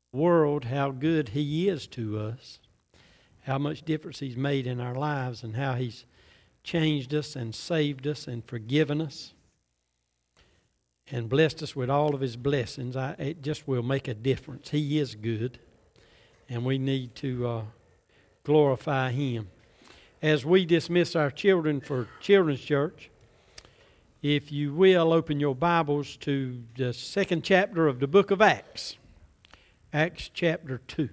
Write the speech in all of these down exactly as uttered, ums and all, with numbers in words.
world how good He is to us, how much difference He's made in our lives, and how He's changed us and saved us and forgiven us and blessed us with all of His blessings. I, it just will make a difference. He is good, and we need to uh, glorify Him. As we dismiss our children for Children's Church, if you will, open your Bibles to the second chapter of the book of Acts. Acts chapter two.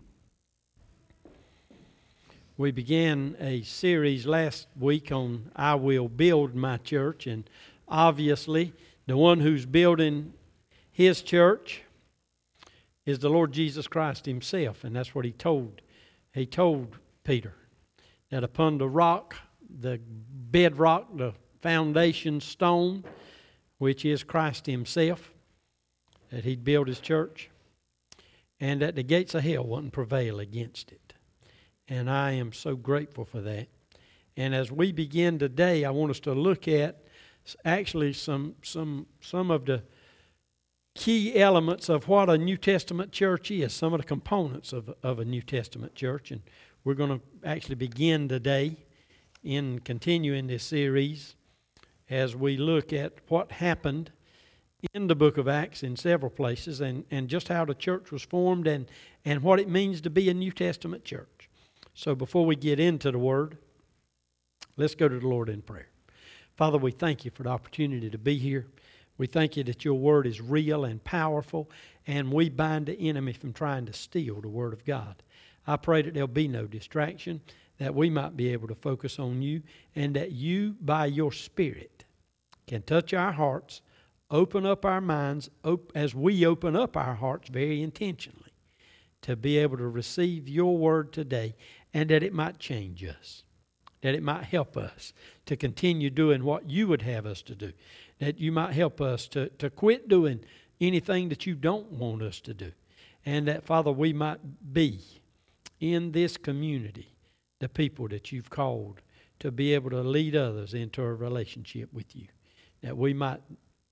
We began a series last week on I Will Build My Church, and obviously the one who's building His church is the Lord Jesus Christ Himself, and that's what He told. He told Peter that upon the rock, the bedrock, the foundation stone, which is Christ Himself, that He'd build His church, and that the gates of hell wouldn't prevail against it. And I am so grateful for that. And as we begin today, I want us to look at actually some some some of the key elements of what a New Testament church is, some of the components of, of a New Testament church. And we're going to actually begin today in continuing this series as we look at what happened in the book of Acts in several places, and, and just how the church was formed and, and what it means to be a New Testament church. So before we get into the Word, let's go to the Lord in prayer. Father, we thank You for the opportunity to be here. We thank You that Your Word is real and powerful, and we bind the enemy from trying to steal the Word of God. I pray that there'll be no distraction, that we might be able to focus on You, and that You, by Your Spirit, can touch our hearts, open up our minds, op- as we open up our hearts very intentionally, to be able to receive Your Word today, and that it might change us, that it might help us to continue doing what You would have us to do, that You might help us to, to quit doing anything that You don't want us to do, and that, Father, we might be in this community the people that You've called to be able to lead others into a relationship with You, that we might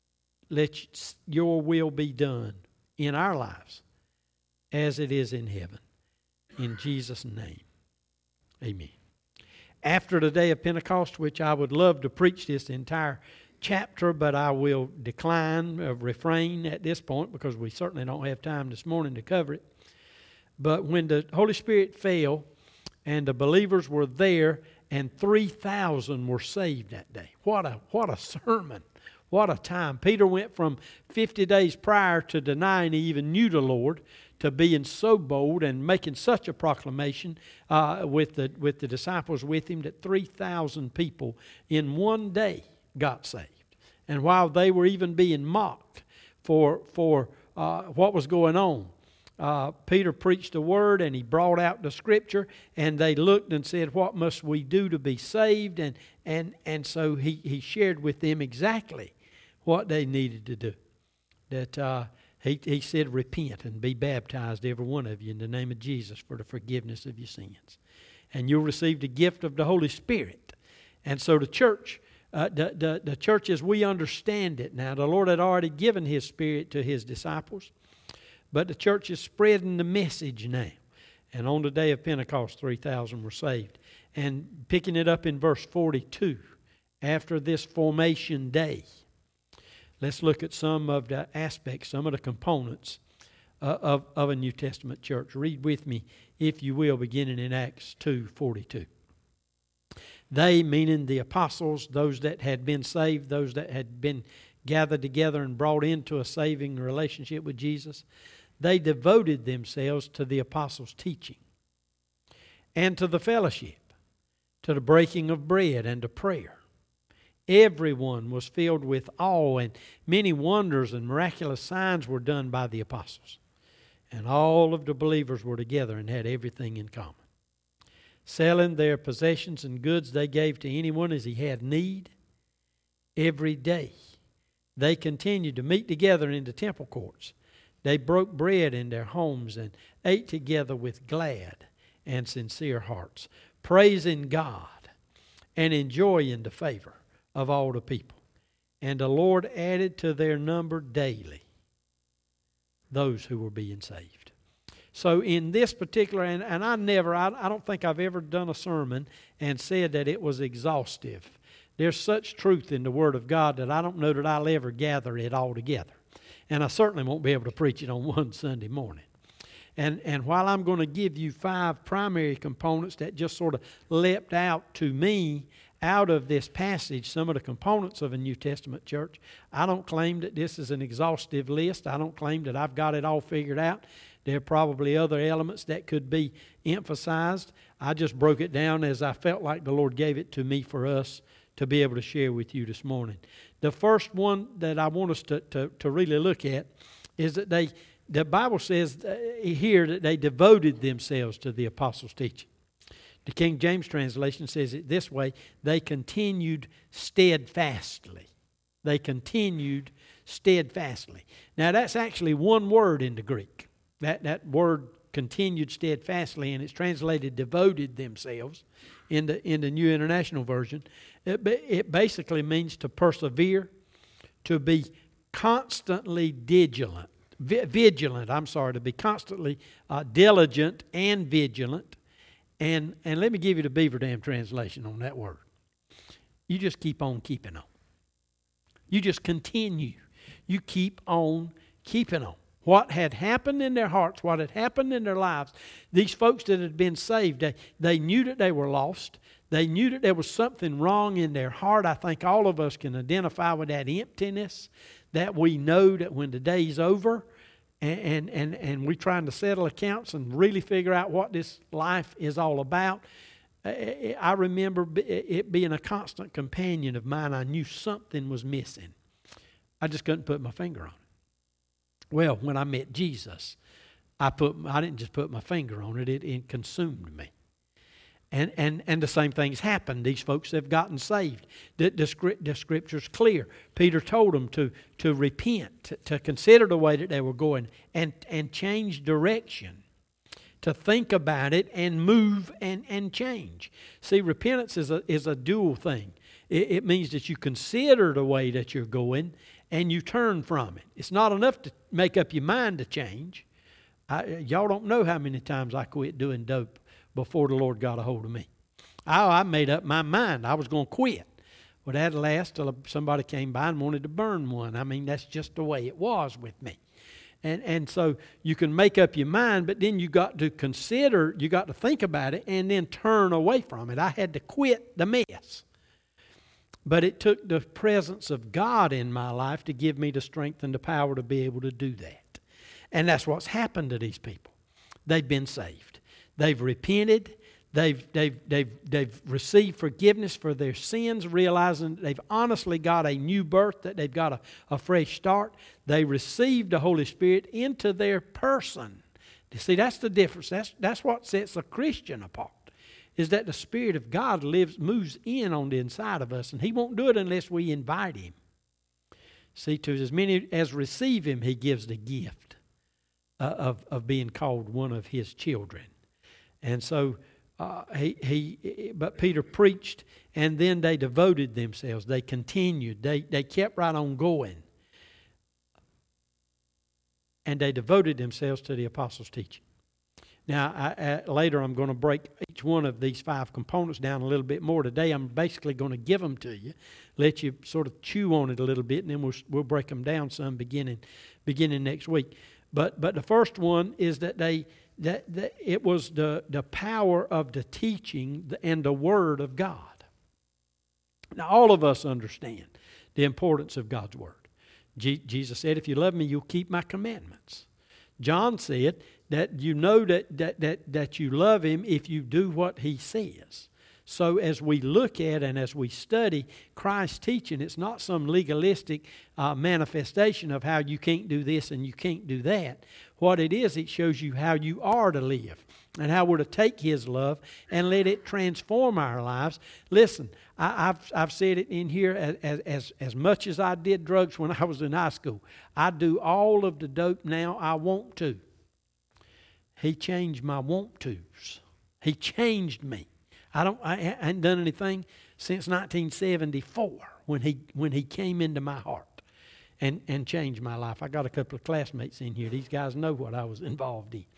let Your will be done in our lives as it is in heaven. In Jesus' name, amen. After the day of Pentecost, which I would love to preach this entire chapter, but I will decline, uh, refrain at this point, because we certainly don't have time this morning to cover it. But when the Holy Spirit fell and the believers were there, and three thousand were saved that day. What a what a sermon. What a time. Peter went from fifty days prior to denying he even knew the Lord to being so bold and making such a proclamation uh, with the with the disciples with him that three thousand people in one day got saved. And while they were even being mocked for, for uh, what was going on, uh, Peter preached the word and he brought out the scripture, and they looked and said, what must we do to be saved? And, and, and so he, he shared with them exactly what they needed to do. That uh, he, he said, repent and be baptized, every one of you, in the name of Jesus for the forgiveness of your sins. And you'll receive the gift of the Holy Spirit. And so the church, uh, the, the, the church as we understand it now, the Lord had already given His Spirit to His disciples, but the church is spreading the message now. And on the day of Pentecost, three thousand were saved. And picking it up in verse forty-two, after this formation day, let's look at some of the aspects, some of the components uh, of, of a New Testament church. Read with me, if you will, beginning in Acts two forty-two. They, meaning the apostles, those that had been saved, those that had been gathered together and brought into a saving relationship with Jesus, they devoted themselves to the apostles' teaching and to the fellowship, to the breaking of bread and to prayer. Everyone was filled with awe, and many wonders and miraculous signs were done by the apostles. And all of the believers were together and had everything in common. Selling their possessions and goods they gave to anyone as he had need. Every day they continued to meet together in the temple courts. They broke bread in their homes and ate together with glad and sincere hearts, praising God and enjoying the favor of all the people. And the Lord added to their number daily those who were being saved. So in this particular, and, and I never, I, I don't think I've ever done a sermon and said that it was exhaustive. There's such truth in the Word of God that I don't know that I'll ever gather it all together. And I certainly won't be able to preach it on one Sunday morning. And, and while I'm going to give you five primary components that just sort of leapt out to me out of this passage, some of the components of a New Testament church, I don't claim that this is an exhaustive list. I don't claim that I've got it all figured out. There are probably other elements that could be emphasized. I just broke it down as I felt like the Lord gave it to me for us to be able to share with you this morning. The first one that I want us to, to, to really look at is that they, the Bible says here that they devoted themselves to the apostles' teaching. The King James translation says it this way: they continued steadfastly. They continued steadfastly. Now that's actually one word in the Greek. That, that word continued steadfastly, and it's translated devoted themselves in the, in the New International Version. It, it basically means to persevere, to be constantly vigilant. Vigilant, I'm sorry, to be constantly uh, diligent and vigilant. And, and let me give you the Beaver Dam translation on that word. You just keep on keeping on. You just continue. You keep on keeping on. What had happened in their hearts, what had happened in their lives, these folks that had been saved, they, they knew that they were lost. They knew that there was something wrong in their heart. I think all of us can identify with that emptiness, that we know that when the day's over and, and, and, and we're trying to settle accounts and really figure out what this life is all about. I remember it being a constant companion of mine. I knew something was missing. I just couldn't put my finger on it. Well, when I met Jesus, I put I didn't just put my finger on it, it, it consumed me. And, and and the same thing's happened. These folks have gotten saved. The, the, the Scripture's clear. Peter told them to, to repent, to, to consider the way that they were going and, and change direction, to think about it and move and, and change. See, repentance is a, is a dual thing. It, it means that you consider the way that you're going and you turn from it. It's not enough to make up your mind to change. I, y'all don't know how many times I quit doing dope before the Lord got a hold of me. I, I made up my mind I was going to quit. Well, that last till somebody came by and wanted to burn one. I mean, that's just the way it was with me. And and so you can make up your mind, but then you got to consider, you got to think about it and then turn away from it. I had to quit the mess. But it took the presence of God in my life to give me the strength and the power to be able to do that. And that's what's happened to these people. They've been saved. They've repented. They've, they've, they've, they've received forgiveness for their sins, realizing that they've honestly got a new birth, that they've got a, a fresh start. They received the Holy Spirit into their person. You see, that's the difference. That's, that's what sets a Christian apart, is that the Spirit of God lives, moves in on the inside of us, and He won't do it unless we invite Him. See, to as many as receive Him, He gives the gift uh, of, of being called one of His children. And so, uh, he, he, but Peter preached, and then they devoted themselves. They continued. They, they kept right on going. And they devoted themselves to the apostles' teaching. Now, I, I, later I'm going to break each one of these five components down a little bit more. Today I'm basically going to give them to you, let you sort of chew on it a little bit, and then we'll we'll break them down some beginning beginning next week. But but the first one is that they that, that it was the the power of the teaching and the Word of God. Now all of us understand the importance of God's Word. Je- Jesus said, "If you love me, you'll keep my commandments." John said that you know that, that, that, that you love Him if you do what He says. So as we look at and as we study Christ's teaching, it's not some legalistic uh, manifestation of how you can't do this and you can't do that. What it is, it shows you how you are to live and how we're to take His love and let it transform our lives. Listen, I, I've I've said it in here as, as, as much as I did drugs when I was in high school. I do all of the dope now I want to. He changed my want tos. He changed me. I don't. I hadn't done anything since nineteen seventy-four when he when he came into my heart, and and changed my life. I got a couple of classmates in here. These guys know what I was involved in,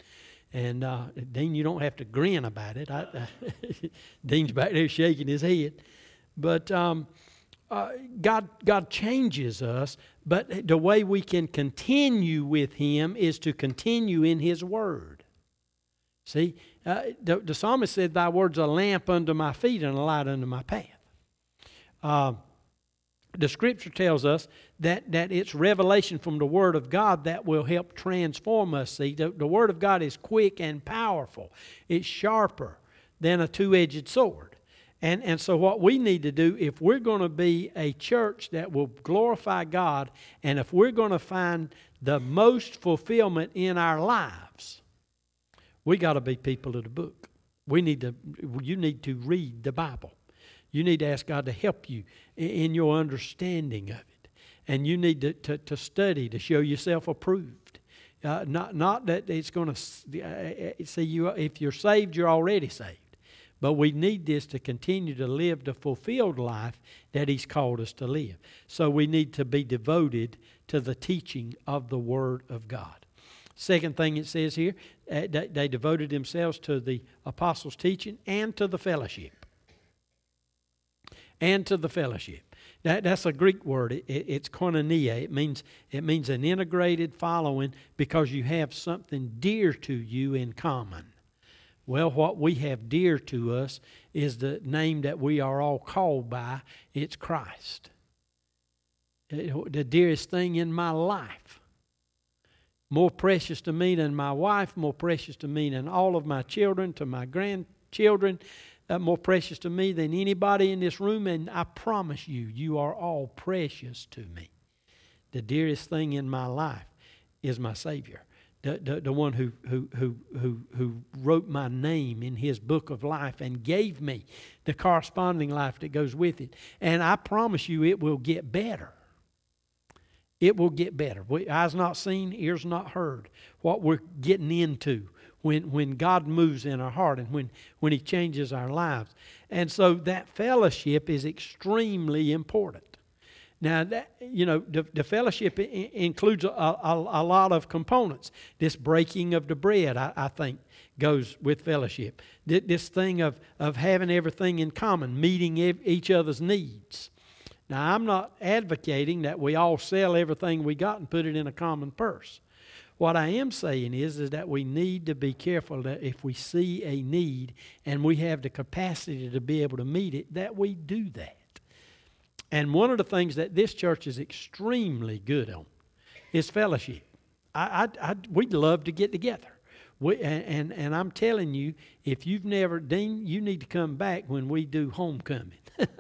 And uh, Dean, you don't have to grin about it. I, uh, Dean's back there shaking his head. But um, uh, God, God changes us, but the way we can continue with Him is to continue in His Word. See, uh, the, the psalmist said, "Thy word's a lamp unto my feet and a light unto my path." Uh, the Scripture tells us that, that it's revelation from the Word of God that will help transform us. See, the, the Word of God is quick and powerful. It's sharper than a two-edged sword. And, and so what we need to do, if we're going to be a church that will glorify God, and if we're going to find the most fulfillment in our lives, we got to be people of the book. We need to. You need to read the Bible. You need to ask God to help you in your understanding of it. And you need to, to, to study to show yourself approved. Uh, not, not that it's going to uh, see you. If you're saved, you're already saved. But we need this to continue to live the fulfilled life that He's called us to live. So we need to be devoted to the teaching of the Word of God. Second thing it says here, uh, they, they devoted themselves to the apostles' teaching and to the fellowship. And to the fellowship. That, that's a Greek word. It, it, it's koinonia. It means, it means an integrated following because you have something dear to you in common. Well, what we have dear to us is the name that we are all called by. It's Christ. It, the dearest thing in my life. More precious to me than my wife, more precious to me than all of my children, to my grandchildren. Uh, more precious to me than anybody in this room, and I promise you, you are all precious to me. The dearest thing in my life is my Savior, the, the, the one who, who, who, who, who wrote my name in His book of life and gave me the corresponding life that goes with it. And I promise you, it will get better. It will get better. We, eyes not seen, ears not heard, what we're getting into when, when God moves in our heart and when, when He changes our lives. And so that fellowship is extremely important. Now, that, you know, the, the fellowship I- includes a, a, a lot of components. This breaking of the bread, I, I think, goes with fellowship. This thing of, of having everything in common, meeting each other's needs. Now, I'm not advocating that we all sell everything we got and put it in a common purse. What I am saying is, is that we need to be careful that if we see a need and we have the capacity to be able to meet it, that we do that. And one of the things that this church is extremely good on is fellowship. I, I, I, we'd love to get together. We, and, and, and I'm telling you, if you've never, Dean, you need to come back when we do homecoming.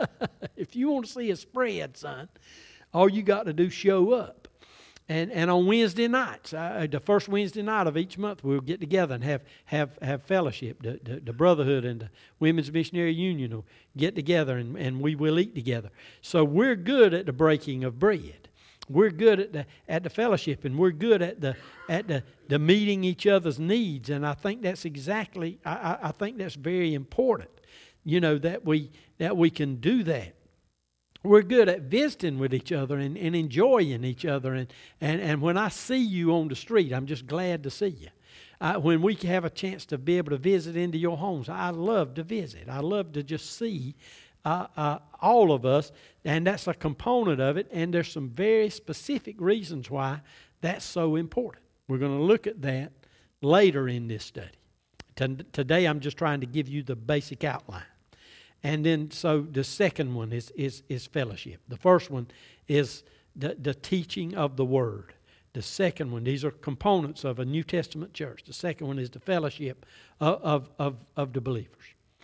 If you want to see a spread, son, all you got to do is show up. And and on Wednesday nights, uh, the first Wednesday night of each month, we'll get together and have have, have fellowship. The, the, the Brotherhood and the Women's Missionary Union will get together and, and we will eat together. So we're good at the breaking of bread. We're good at the at the fellowship, and we're good at the at the, the meeting each other's needs. And I think that's exactly I, I think that's very important. You know, that we that we can do that. We're good at visiting with each other and, and enjoying each other. And, and, and when I see you on the street, I'm just glad to see you. Uh, when we have a chance to be able to visit into your homes, I love to visit. I love to just see uh, uh, all of us, and that's a component of it. And there's some very specific reasons why that's so important. We're going to look at that later in this study. T- today I'm just trying to give you the basic outline. And then, so the second one is is is fellowship. The first one is the, the teaching of the Word. The second one, these are components of a New Testament church. The second one is the fellowship of, of, of, of the believers.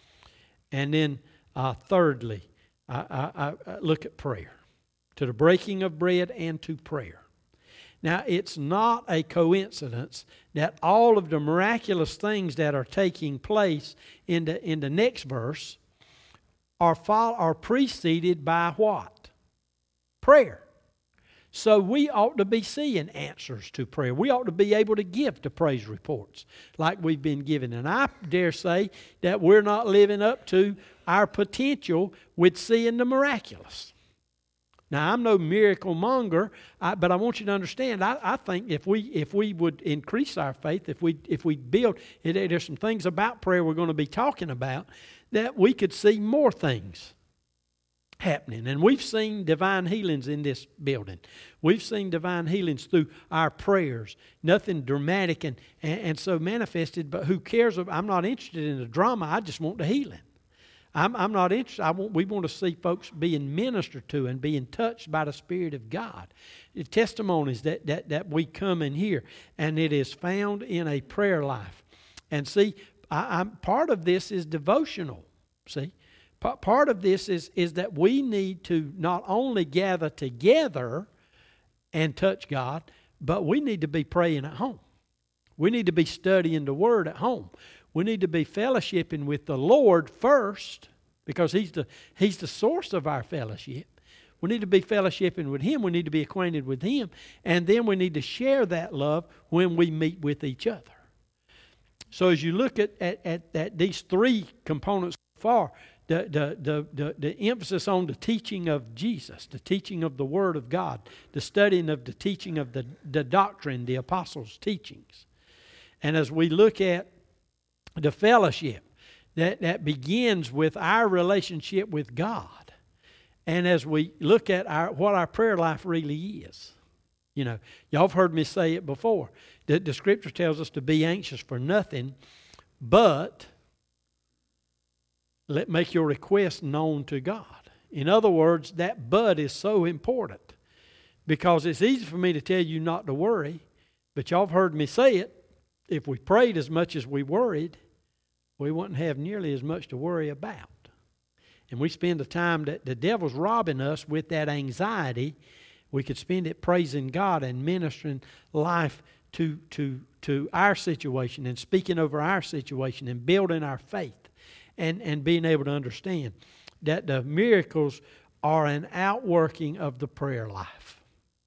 And then, uh, thirdly, I, I, I look at prayer. To the breaking of bread and to prayer. Now, it's not a coincidence that all of the miraculous things that are taking place in the, in the next verse are, follow, are preceded by what? Prayer. So we ought to be seeing answers to prayer. We ought to be able to give the praise reports like we've been given. And I dare say that we're not living up to our potential with seeing the miraculous. Now, I'm no miracle monger, I, but I want you to understand, I, I think if we if we would increase our faith, if we if we build, it, there's some things about prayer we're going to be talking about that we could see more things happening. And we've seen divine healings in this building. We've seen divine healings through our prayers. Nothing dramatic and, and, and so manifested, but who cares? I'm not interested in the drama. I just want the healing. I'm, I'm not interested. I want, we want to see folks being ministered to and being touched by the Spirit of God. The testimonies that, that, that we come and hear, and it is found in a prayer life. And see, I, I'm, part of this is devotional. See, P- part of this is, is that we need to not only gather together and touch God, but we need to be praying at home. We need to be studying the Word at home. We need to be fellowshipping with the Lord first, because He's the He's the source of our fellowship. We need to be fellowshipping with Him. We need to be acquainted with Him. And then we need to share that love when we meet with each other. So as you look at, at, at, at these three components so far, the, the, the, the, the emphasis on the teaching of Jesus, the teaching of the Word of God, the studying of the teaching of the, the doctrine, the apostles' teachings. And as we look at the fellowship, that, that begins with our relationship with God. And as we look at our what our prayer life really is. You know, y'all have heard me say it before. The, the Scripture tells us to be anxious for nothing, but let make your request known to God. In other words, that but is so important. Because it's easy for me to tell you not to worry, but y'all have heard me say it. If we prayed as much as we worried, we wouldn't have nearly as much to worry about. And we spend the time that the devil's robbing us with that anxiety. We could spend it praising God and ministering life to, to, to our situation and speaking over our situation and building our faith and, and being able to understand that the miracles are an outworking of the prayer life.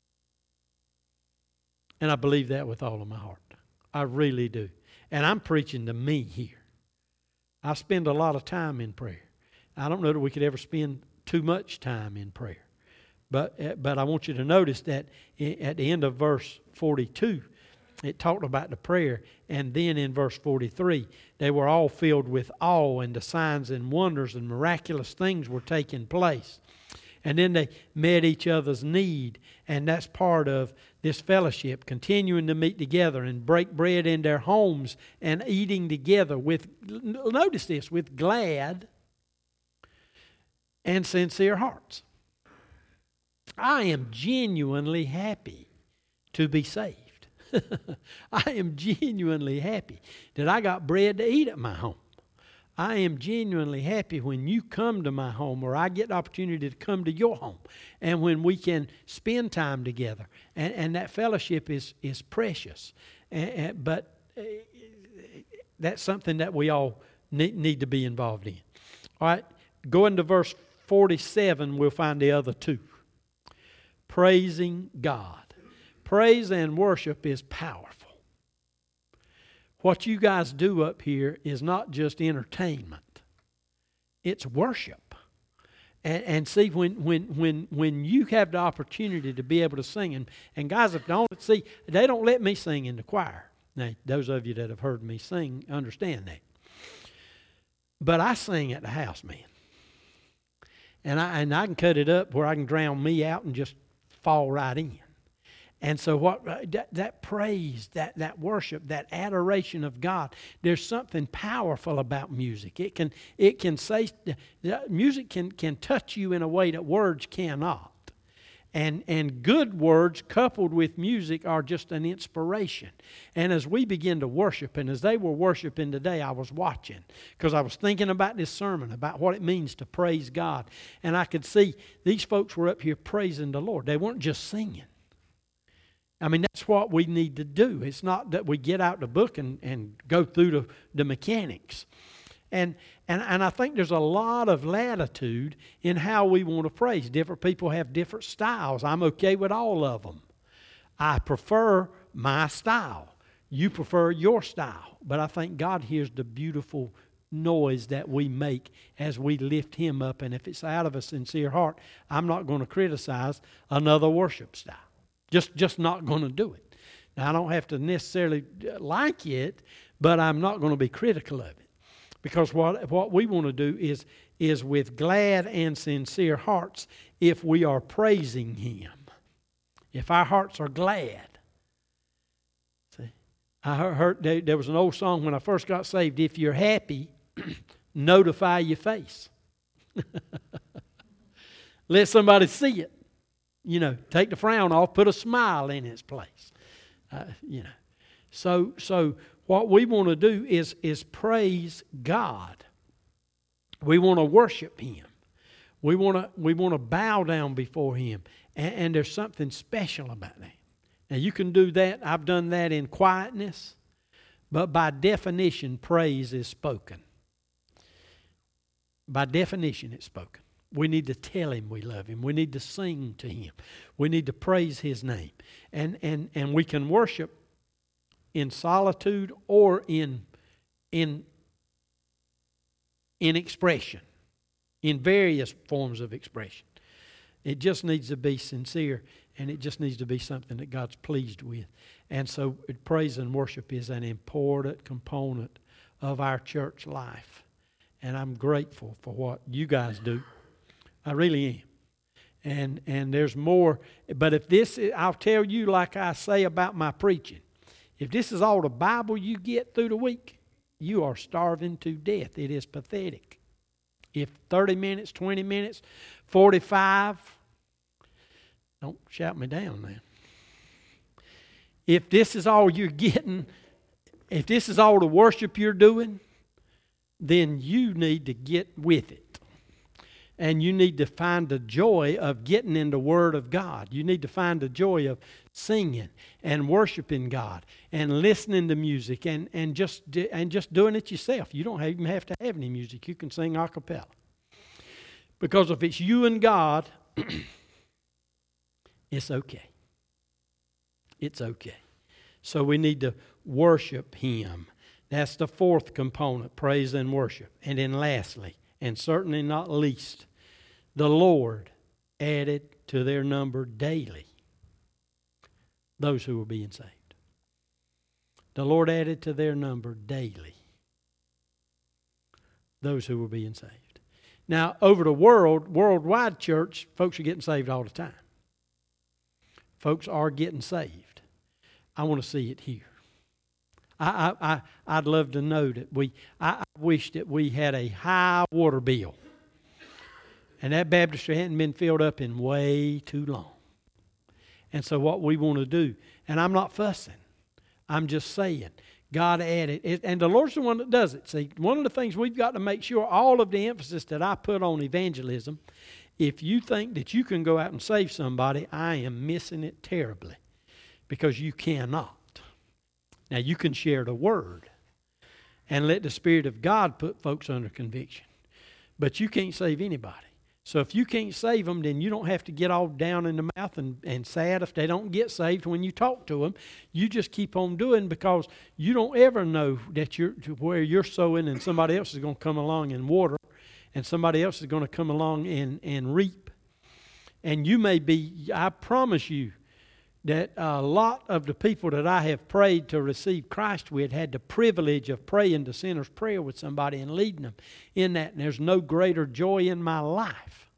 And I believe that with all of my heart. I really do. And I'm preaching to me here. I spend a lot of time in prayer. I don't know that we could ever spend too much time in prayer. But but I want you to notice that at the end of verse forty-two, it talked about the prayer. And then in verse forty-three, they were all filled with awe, and the signs and wonders and miraculous things were taking place. And then they met each other's need. And that's part of this fellowship, continuing to meet together and break bread in their homes and eating together with, notice this, with glad and sincere hearts. I am genuinely happy to be saved. I am genuinely happy that I got bread to eat at my home. I am genuinely happy when you come to my home, or I get the opportunity to come to your home, and when we can spend time together. And, and that fellowship is, is precious. And, and, but uh, that's something that we all need, need to be involved in. All right, going to verse forty-seven, we'll find the other two. Praising God. Praise and worship is powerful. What you guys do up here is not just entertainment. It's worship. And, and see, when, when, when, when you have the opportunity to be able to sing, and, and guys, if don't see, they don't let me sing in the choir. Now, those of you that have heard me sing understand that. But I sing at the house, man. And I, and I can cut it up where I can drown me out and just fall right in. And so what that, that praise, that, that worship, that adoration of God, there's something powerful about music. It can it can say music can, can touch you in a way that words cannot. And and good words coupled with music are just an inspiration. And as we begin to worship, and as they were worshiping today, I was watching because I was thinking about this sermon, about what it means to praise God. And I could see these folks were up here praising the Lord. They weren't just singing. I mean, that's what we need to do. It's not that we get out the book and, and go through the, the mechanics. And, and and I think there's a lot of latitude in how we want to praise. Different people have different styles. I'm okay with all of them. I prefer my style. You prefer your style. But I think God hears the beautiful noise that we make as we lift Him up. And if it's out of a sincere heart, I'm not going to criticize another worship style. Just, just not going to do it. Now, I don't have to necessarily like it, but I'm not going to be critical of it. Because what, what we want to do is, is with glad and sincere hearts, if we are praising Him, if our hearts are glad. See, I heard there, there was an old song when I first got saved, if you're happy, notify your face. Let somebody see it. You know, take the frown off, put a smile in its place. Uh, you know, so so what we want to do is is praise God. We want to worship Him. We want to we want to bow down before Him, and, and there's something special about that. Now you can do that. I've done that in quietness, but by definition, praise is spoken. By definition, it's spoken. We need to tell Him we love Him. We need to sing to Him. We need to praise His name. And and and we can worship in solitude or in in in expression, in various forms of expression. It just needs to be sincere, and it just needs to be something that God's pleased with. And so praise and worship is an important component of our church life. And I'm grateful for what you guys do. I really am. And and there's more. But if this, I'll tell you like I say about my preaching. If this is all the Bible you get through the week, you are starving to death. It is pathetic. If thirty minutes, twenty minutes, forty-five, don't shout me down now. If this is all you're getting, if this is all the worship you're doing, then you need to get with it. And you need to find the joy of getting in the Word of God. You need to find the joy of singing and worshiping God and listening to music and, and just and just doing it yourself. You don't even have to have any music. You can sing a cappella. Because if it's you and God, it's okay. It's okay. So we need to worship Him. That's the fourth component, praise and worship. And then lastly, and certainly not least, the Lord added to their number daily those who were being saved. The Lord added to their number daily those who were being saved. Now, over the world, worldwide church, folks are getting saved all the time. Folks are getting saved. I want to see it here. I, I, I, I'd love to know that we, I, I wish that we had a high water bill. And that baptistry hadn't been filled up in way too long. And so what we want to do, and I'm not fussing, I'm just saying, God added, it, and the Lord's the one that does it. See, one of the things we've got to make sure, all of the emphasis that I put on evangelism, if you think that you can go out and save somebody, I am missing it terribly. Because you cannot. Now, you can share the Word and let the Spirit of God put folks under conviction. But you can't save anybody. So if you can't save them, then you don't have to get all down in the mouth and, and sad if they don't get saved when you talk to them. You just keep on doing, because you don't ever know that you're where you're sowing and somebody else is going to come along and water, and somebody else is going to come along and, and reap. And you may be, I promise you, that a lot of the people that I have prayed to receive Christ with had the privilege of praying the sinner's prayer with somebody and leading them in that. And there's no greater joy in my life.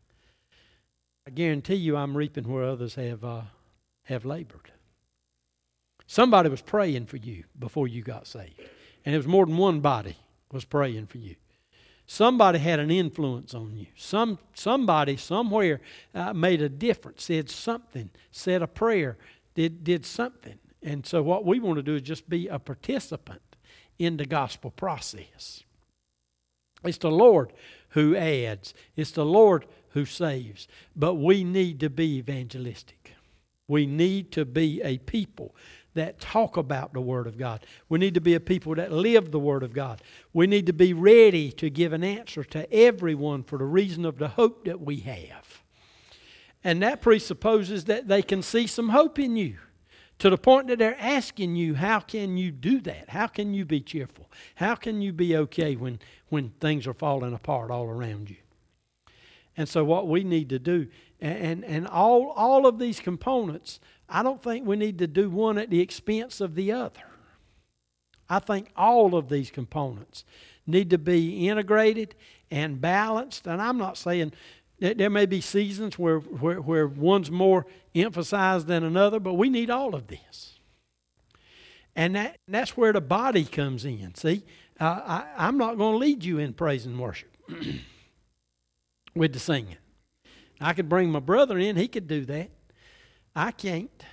I guarantee you I'm reaping where others have uh, have labored. Somebody was praying for you before you got saved. And it was more than one body was praying for you. Somebody had an influence on you. Some somebody somewhere uh, made a difference, said something, said a prayer, did did something. And so what we want to do is just be a participant in the gospel process. It's the Lord who adds. It's the Lord who saves. But we need to be evangelistic. We need to be a people that talk about the Word of God. We need to be a people that live the Word of God. We need to be ready to give an answer to everyone for the reason of the hope that we have. And that presupposes that they can see some hope in you. To the point that they're asking you, how can you do that? How can you be cheerful? How can you be okay when, when things are falling apart all around you? And so what we need to do, and, and all, all of these components, I don't think we need to do one at the expense of the other. I think all of these components need to be integrated and balanced. And I'm not saying that there may be seasons where, where, where one's more emphasized than another, but we need all of this. And that, that's where the body comes in. See, uh, I, I'm not going to lead you in praise and worship with the singing. I could bring my brother in. He could do that. I can't.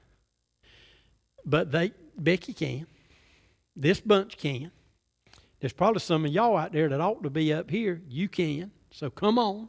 But they, Becky can. This bunch can. There's probably some of y'all out there that ought to be up here. You can. So come on.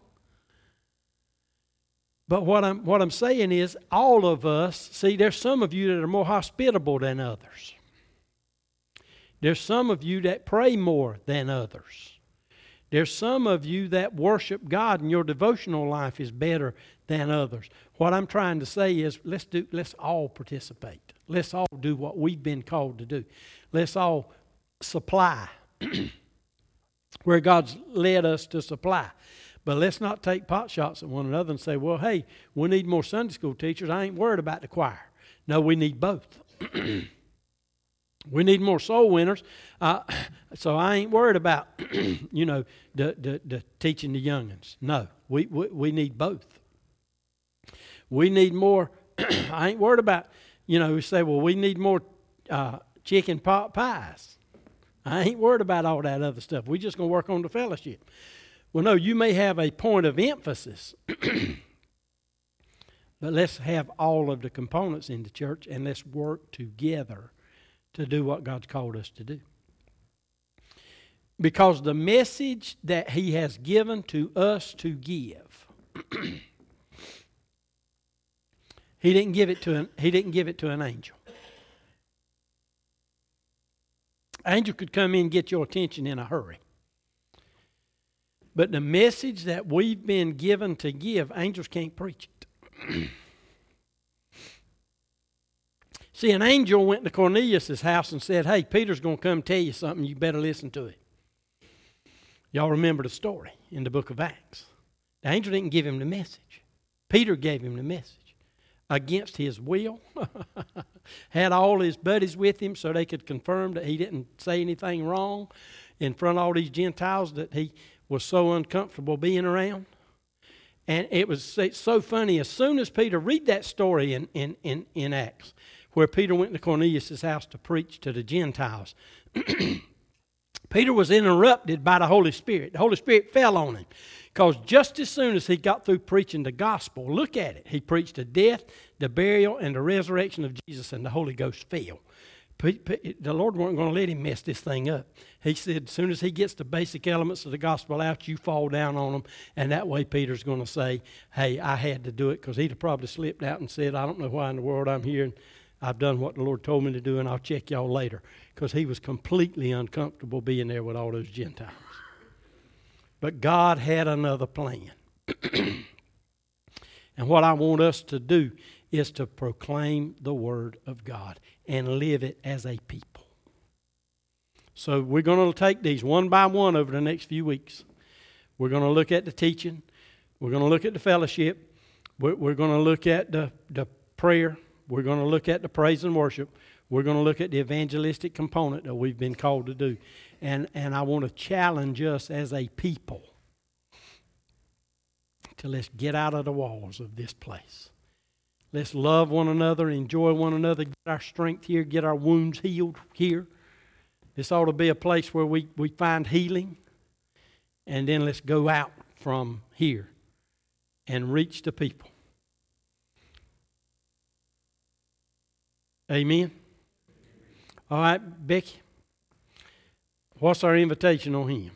But what I'm what I'm saying is, all of us, see, there's some of you that are more hospitable than others. There's some of you that pray more than others. There's some of you that worship God and your devotional life is better than others. What I'm trying to say is, let's do let's all participate. Let's all do what we've been called to do. Let's all supply where God's led us to supply. But let's not take pot shots at one another and say, well, hey, we need more Sunday school teachers. I ain't worried about the choir. No, we need both. We need more soul winners. Uh, so I ain't worried about, you know, the, the, the teaching the youngins. No, we, we, we need both. We need more. I ain't worried about, you know, we say, well, we need more uh, chicken pot pies. I ain't worried about all that other stuff. We're just going to work on the fellowship. Well, no, you may have a point of emphasis, but let's have all of the components in the church and let's work together to do what God's called us to do. Because the message that He has given to us to give, He didn't give it to an, He didn't give it to an angel. Angel could come in and get your attention in a hurry. But the message that we've been given to give, angels can't preach it. See, an angel went to Cornelius' house and said, hey, Peter's going to come tell you something. You better listen to it. Y'all remember the story in the book of Acts. The angel didn't give him the message. Peter gave him the message against his will. Had all his buddies with him so they could confirm that he didn't say anything wrong in front of all these Gentiles that he was so uncomfortable being around. And it was so funny. As soon as Peter, read that story in, in, in, in Acts, where Peter went to Cornelius' house to preach to the Gentiles. Peter was interrupted by the Holy Spirit. The Holy Spirit fell on him. Because just as soon as he got through preaching the gospel, look at it. He preached the death, the burial, and the resurrection of Jesus, and the Holy Ghost fell. The Lord wasn't going to let him mess this thing up. He said, as soon as he gets the basic elements of the gospel out, you fall down on them. And that way Peter's going to say, hey, I had to do it, because he'd have probably slipped out and said, I don't know why in the world I'm here. And I've done what the Lord told me to do, and I'll check y'all later. Because he was completely uncomfortable being there with all those Gentiles. But God had another plan. And what I want us to do is to proclaim the Word of God and live it as a people. So we're going to take these one by one over the next few weeks. We're going to look at the teaching. We're going to look at the fellowship. We're, we're going to look at the, the prayer. We're going to look at the praise and worship. We're going to look at the evangelistic component that we've been called to do. And, and I want to challenge us as a people to let's get out of the walls of this place. Let's love one another, enjoy one another, get our strength here, get our wounds healed here. This ought to be a place where we, we find healing. And then let's go out from here and reach the people. Amen? All right, Becky. What's our invitation on him?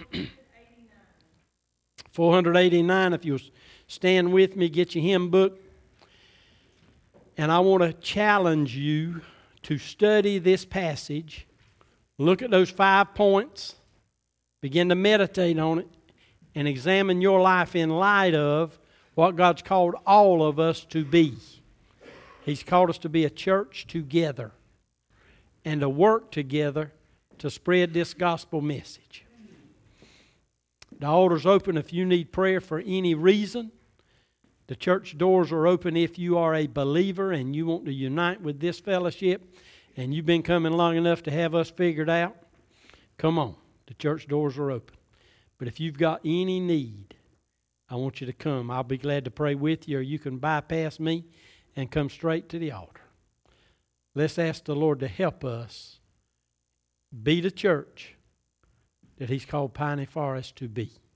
four eighty-nine. If you'll stand with me, get your hymn book. And I want to challenge you to study this passage. Look at those five points. Begin to meditate on it. And examine your life in light of what God's called all of us to be. He's called us to be a church together and to work together to spread this gospel message. The altar's open if you need prayer for any reason. The church doors are open if you are a believer and you want to unite with this fellowship and you've been coming long enough to have us figured out. Come on. The church doors are open. But if you've got any need, I want you to come. I'll be glad to pray with you, or you can bypass me and come straight to the altar. Let's ask the Lord to help us be the church that He's called Piney Forest to be.